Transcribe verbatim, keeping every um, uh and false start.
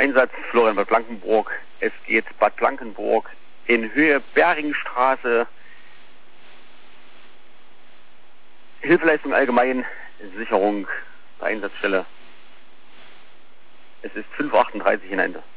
Einsatz Florian Bad Blankenburg. Es geht Bad Blankenburg in Höhe Beringstraße. Hilfeleistung allgemein, Sicherung der Einsatzstelle. Es ist fünf Uhr achtunddreißig in Ende.